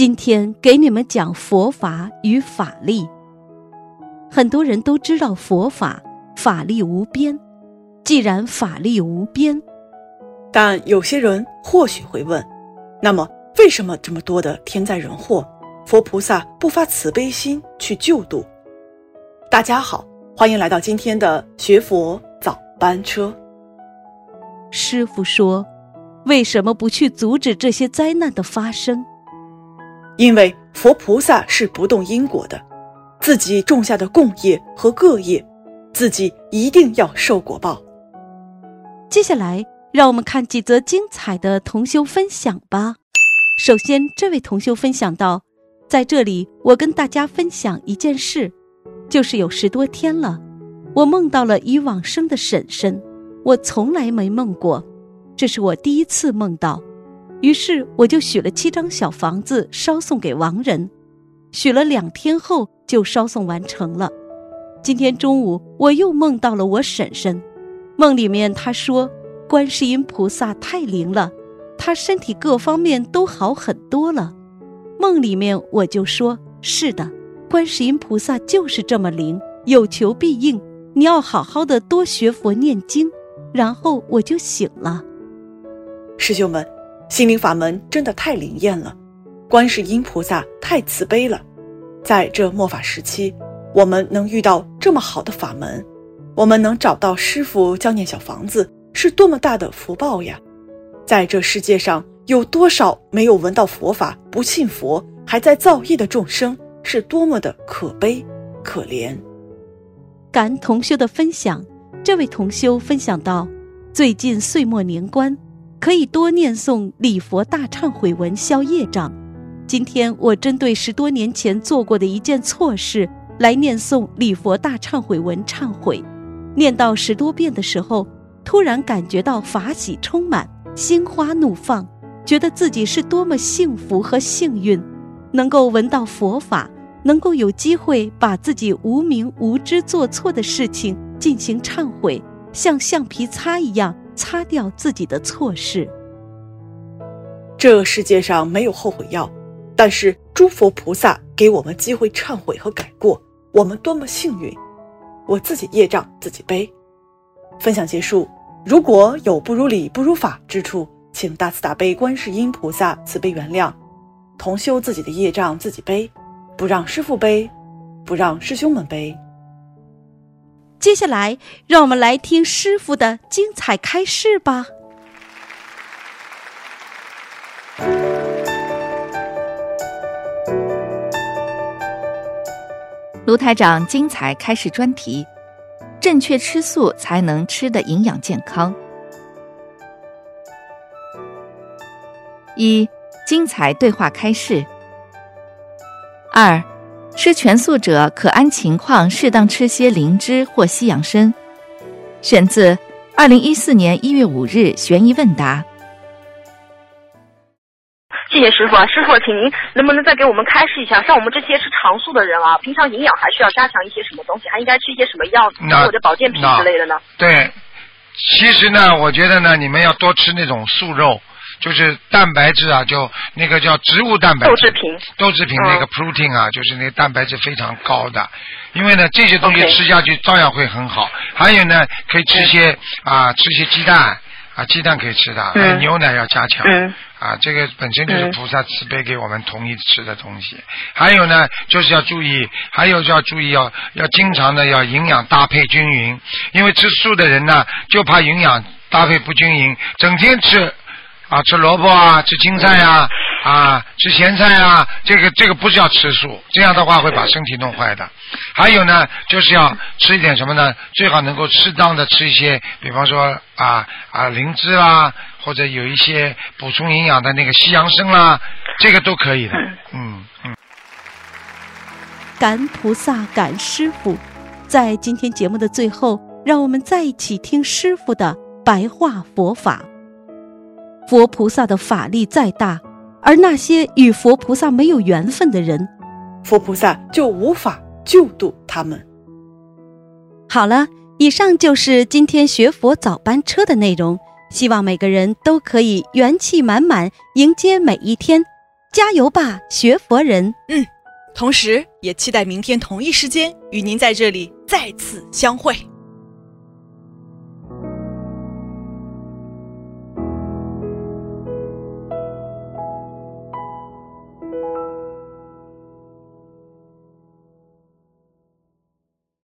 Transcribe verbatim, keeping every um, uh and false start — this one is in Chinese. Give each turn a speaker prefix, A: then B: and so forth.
A: 今天给你们讲佛法与法力。很多人都知道佛法，法力无边。既然法力无边，
B: 但有些人或许会问，那么为什么这么多的天灾人祸，佛菩萨不发慈悲心去救度？大家好，欢迎来到今天的学佛早班车。
A: 师父说，为什么不去阻止这些灾难的发生？
B: 因为佛菩萨是不动因果的，自己种下的共业和恶业，自己一定要受果报。
A: 接下来让我们看几则精彩的同修分享吧。首先，这位同修分享到，在这里我跟大家分享一件事，就是有十多天了，我梦到了已往生的婶婶，我从来没梦过，这是我第一次梦到。于是我就许了七张小房子烧送给亡人，许了两天后就烧送完成了。今天中午我又梦到了我婶婶，梦里面她说观世音菩萨太灵了，她身体各方面都好很多了。梦里面我就说，是的，观世音菩萨就是这么灵，有求必应，你要好好的多学佛念经。然后我就醒了。
B: 师兄们，心灵法门真的太灵验了，观世音菩萨太慈悲了。在这末法时期，我们能遇到这么好的法门，我们能找到师父教念小房子，是多么大的福报呀！在这世界上，有多少没有闻到佛法、不信佛还在造业的众生，是多么的可悲可怜。
A: 感恩同修的分享。这位同修分享到，最近岁末年关，可以多念诵礼佛大忏悔文消业障。今天我针对十多年前做过的一件错事来念诵礼佛大忏悔文忏悔，念到十多遍的时候，突然感觉到法喜充满，心花怒放，觉得自己是多么幸福和幸运，能够闻到佛法，能够有机会把自己无明无知做错的事情进行忏悔，像橡皮擦一样擦掉自己的错事。
B: 这世界上没有后悔药，但是诸佛菩萨给我们机会忏悔和改过，我们多么幸运。我自己业障自己背。分享结束，如果有不如理不如法之处，请大慈大悲观世音菩萨慈悲原谅。同修自己的业障自己背，不让师父背，不让师兄们背。
A: 接下来让我们来听师父的精彩开示吧。
C: 卢台长精彩开示专题，正确吃素才能吃得营养健康。一、精彩对话开示。二、吃全素者可按情况适当吃些灵芝或西洋参。选自二零一四年一月五日悬疑问答。
D: 谢谢师傅啊，师傅，请您能不能再给我们开示一下，像我们这些吃长素的人啊，平常营养还需要加强一些什么东西，还应该吃一些什么药或者保健品之类的呢？
E: 对，其实呢，我觉得呢，你们要多吃那种素肉。就是蛋白质啊，就那个叫植物蛋白质，
D: 豆制品，
E: 豆制品那个 protein 啊，嗯、就是那个蛋白质非常高的。因为呢，这些东西吃下去照样会很好。还有呢，可以吃些啊，吃些鸡蛋啊，鸡蛋可以吃的，嗯、牛奶要加强。嗯啊，这个本身就是菩萨慈悲给我们同意吃的东西。还有呢，就是要注意，还有就要注意要要经常的要营养搭配均匀，因为吃素的人呢，就怕营养搭配不均匀，整天吃。啊，吃萝卜啊，吃青菜啊，啊，吃咸菜啊，这个这个不是要吃素，这样的话会把身体弄坏的。还有呢，就是要吃一点什么呢？最好能够适当的吃一些，比方说啊啊灵芝啦，或者有一些补充营养的那个西洋参啦，这个都可以的。嗯嗯。
A: 感恩菩萨，感恩师父。在今天节目的最后，让我们再一起听师父的白话佛法。佛菩萨的法力再大，而那些与佛菩萨没有缘分的人，
B: 佛菩萨就无法救度他们。
A: 好了，以上就是今天学佛早班车的内容，希望每个人都可以元气满满迎接每一天， 加油吧，学佛人！
B: 嗯，同时也期待明天同一时间与您在这里再次相会。